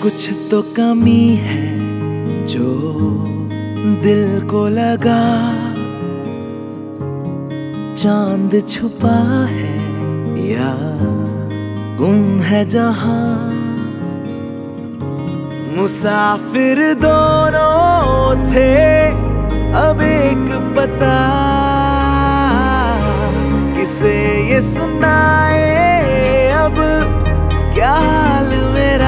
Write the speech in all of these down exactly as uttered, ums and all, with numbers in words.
कुछ तो कमी है जो दिल को लगा, चांद छुपा है या गुम है जहां। मुसाफिर दोनों थे अब एक पता, किसे ये सुनाए अब क्या हाल मेरा।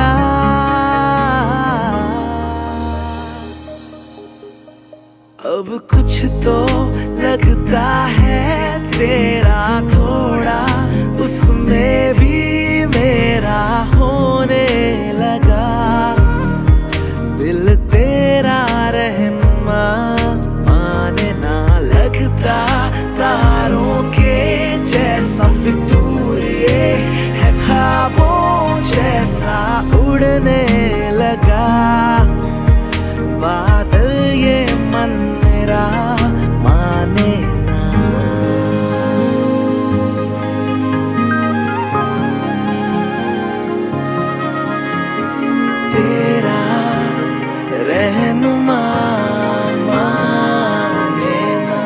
अब कुछ तो लगता है तेरा थोड़ा, उसमें भी मेरा होने लगा। दिल तेरा रहनुमा माने ना लगता, तारों के जैसा फितूर ये है, ख्वाबों जैसा उड़ने लगा। बादल ये मन मेरा माने ना। तेरा रहनुमा माने ना।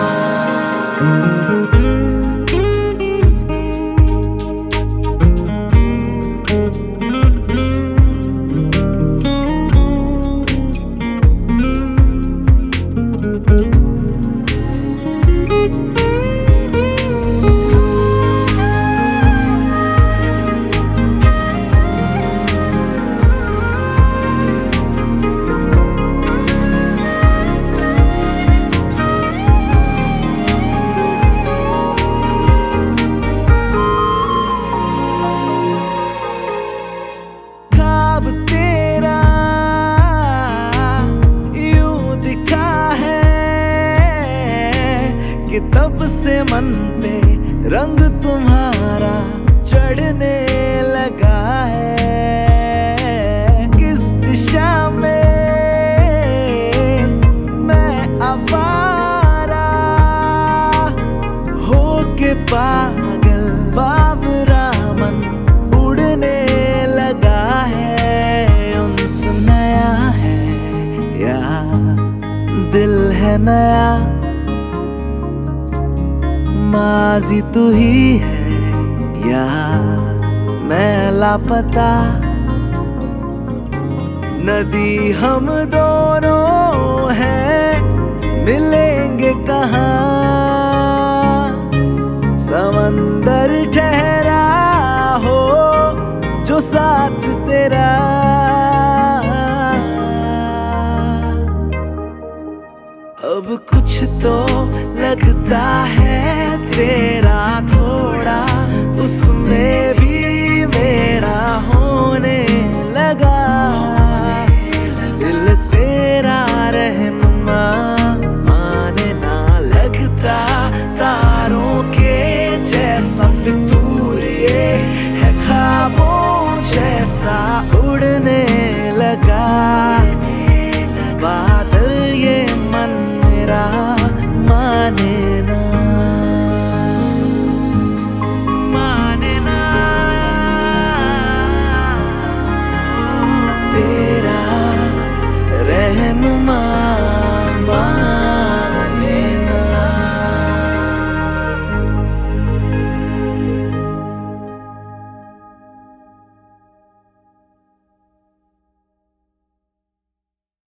तब से मन पे रंग तुम्हारा चढ़ने लगा है। किस दिशा में मैं आवारा हो के पागल, बावरा मन उड़ने लगा है। उनस नया है या दिल है नया, माजी तू ही है या मैं लापता। नदी हम दोनों हैं, मिलेंगे कहाँ। समंदर ठहरा हो जो साथ तेरा। अब कुछ तो लगता है तेरा थोड़ा, उसमें भी मेरा होने लगा। दिल तेरा रहनुमा माने ना लगता, तारों के जैसा फितूर ये है, ख्वाबों जैसा उड़ने लगा। बादल ये मन मेरा माने ना, माने ना। तेरा रहनुमा